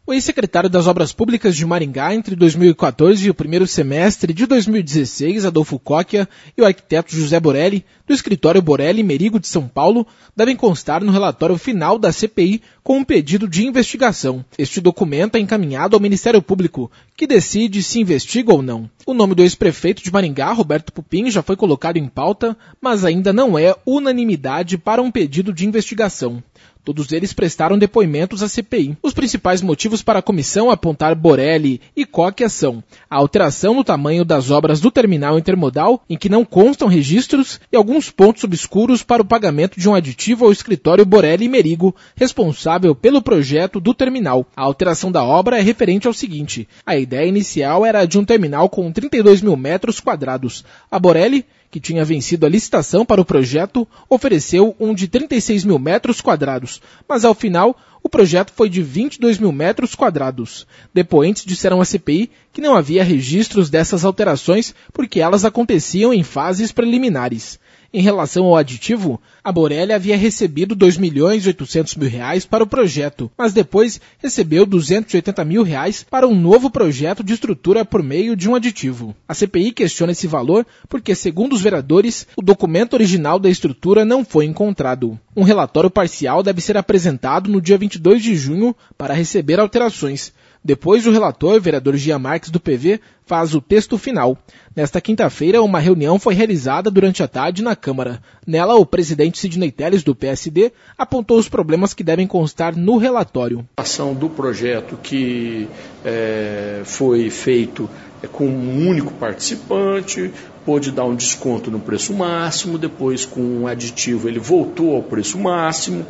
O ex-secretário das Obras Públicas de Maringá entre 2014 e o primeiro semestre de 2016, Adolfo Cocchia, e o arquiteto José Borelli, do escritório Borelli Merigo de São Paulo, devem constar no relatório final da CPI com um pedido de investigação. Este documento é encaminhado ao Ministério Público, que decide se investiga ou não. O nome do ex-prefeito de Maringá, Roberto Pupim, já foi colocado em pauta, mas ainda não é unanimidade para um pedido de investigação. Todos eles prestaram depoimentos à CPI. Os principais motivos para a comissão apontar Borelli e Cocchia são a alteração no tamanho das obras do terminal intermodal, em que não constam registros, e alguns pontos obscuros para o pagamento de um aditivo ao escritório Borelli Merigo, responsável pelo projeto do terminal. A alteração da obra é referente ao seguinte: a ideia inicial era de um terminal com 32 mil metros quadrados. A Borelli, que tinha vencido a licitação para o projeto, ofereceu um de 36 mil metros quadrados, mas ao final o projeto foi de 22 mil metros quadrados. Depoentes disseram à CPI que não havia registros dessas alterações porque elas aconteciam em fases preliminares. Em relação ao aditivo, a Borelli havia recebido R$ 2.800.000 para o projeto, mas depois recebeu R$ 280.000 para um novo projeto de estrutura por meio de um aditivo. A CPI questiona esse valor porque, segundo os vereadores, o documento original da estrutura não foi encontrado. Um relatório parcial deve ser apresentado no dia 22 de junho para receber alterações. Depois, o relator, vereador Jean Marques, do PV, faz o texto final. Nesta quinta-feira, uma reunião foi realizada durante a tarde na Câmara. Nela, o presidente Sidney Telles, do PSD, apontou os problemas que devem constar no relatório. A ação do projeto que foi feito com um único participante, pôde dar um desconto no preço máximo, depois com um aditivo ele voltou ao preço máximo,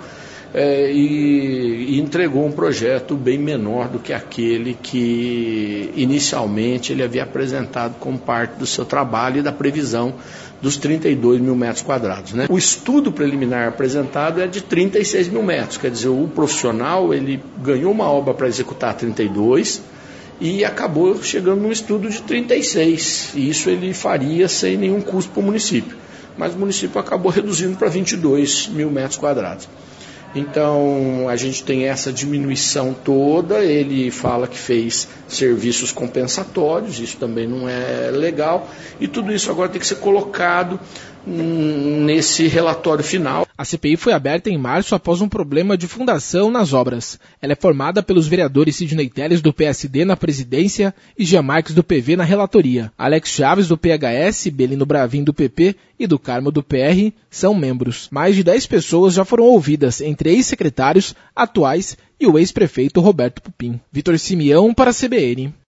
e entregou um projeto bem menor do que aquele que inicialmente ele havia apresentado como parte do seu trabalho e da previsão dos 32 mil metros quadrados. O estudo preliminar apresentado é de 36 mil metros, quer dizer, o profissional ele ganhou uma obra para executar 32 e acabou chegando num estudo de 36, e isso ele faria sem nenhum custo para o município, mas o município acabou reduzindo para 22 mil metros quadrados. Então, a gente tem essa diminuição toda, ele fala que fez serviços compensatórios, isso também não é legal, e tudo isso agora tem que ser colocado nesse relatório final. A CPI foi aberta em março após um problema de fundação nas obras. Ela é formada pelos vereadores Sidney Telles, do PSD, na presidência, e Jean Marques, do PV, na relatoria. Alex Chaves, do PHS, Belino Bravin, do PP e do Carmo, do PR, são membros. Mais de 10 pessoas já foram ouvidas, entre ex-secretários, atuais e o ex-prefeito Roberto Pupim. Vitor Simeão para a CBN.